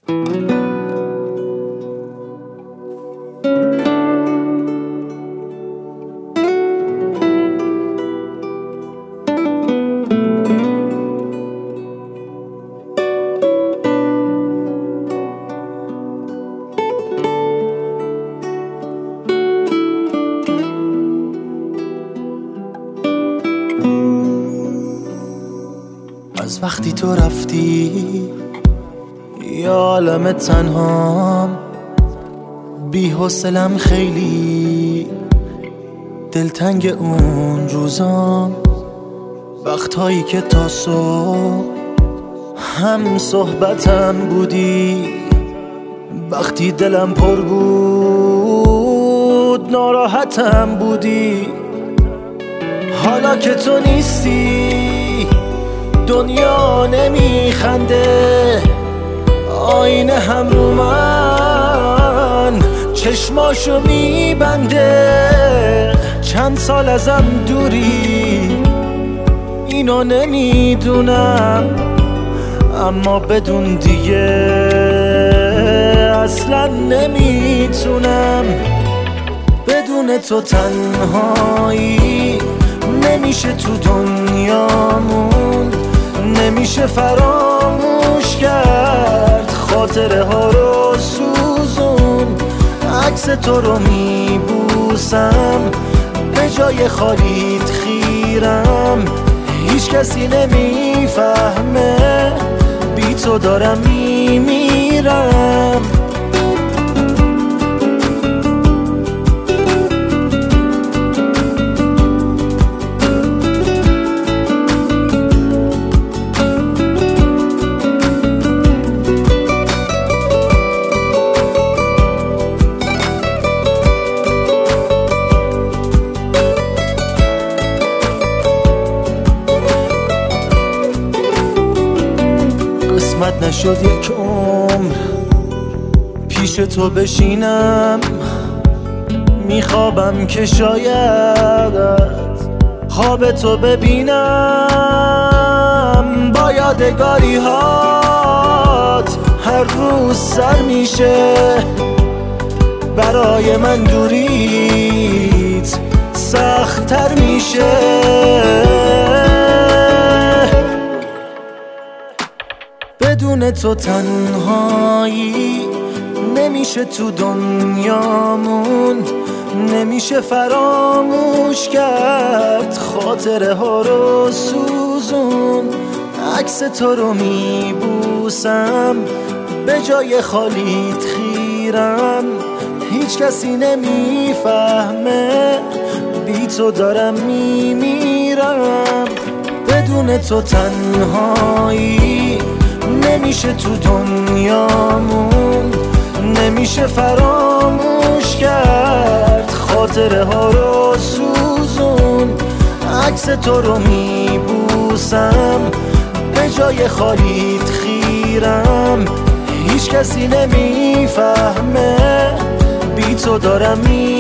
از وقتی تو رفتی یه عالم تنهام، بی حوصله‌ام خیلی دلتنگ اون روزام، وقتهایی که تا صبح هم صحبتم بودی، وقتی دلم پر بود ناراحتم بودی. حالا که تو نیستی دنیا نمیخنده، آینه هم رو من چشماشو میبنده. چند سال ازم دوری اینو نمیدونم، اما بدون دیگه اصلا نمیتونم. بدون تو تنهایی نمیشه تو دنیامون، نمیشه فراموش کرد خاطره ها رو سوزون. عکس تو رو میبوسم به جای خالیت خیرم، هیچ کسی نمیفهمه بی تو دارم میمیرم. قسمت نشد یک عمر پیش تو بشینم، میخوابم که شاید خواب تو ببینم. با یادگاری هات هر روز سر میشه، برای من دوریت سخت‌تر میشه. بدون تو تنهایی نمیشه تو دنیامون، نمیشه فراموش کرد خاطره ها رو سوزون. عکس تو رو میبوسم به جای خالیت خیرم، هیچ کسی نمیفهمه بی تو دارم میمیرم. بدون تو تنهایی نمیشه تو دنیامون، نمیشه فراموش کرد خاطره ها رو سوزون. عکس تو رو میبوسم به جای خالیت خیرم، هیچ کسی نمیفهمه بی تو دارم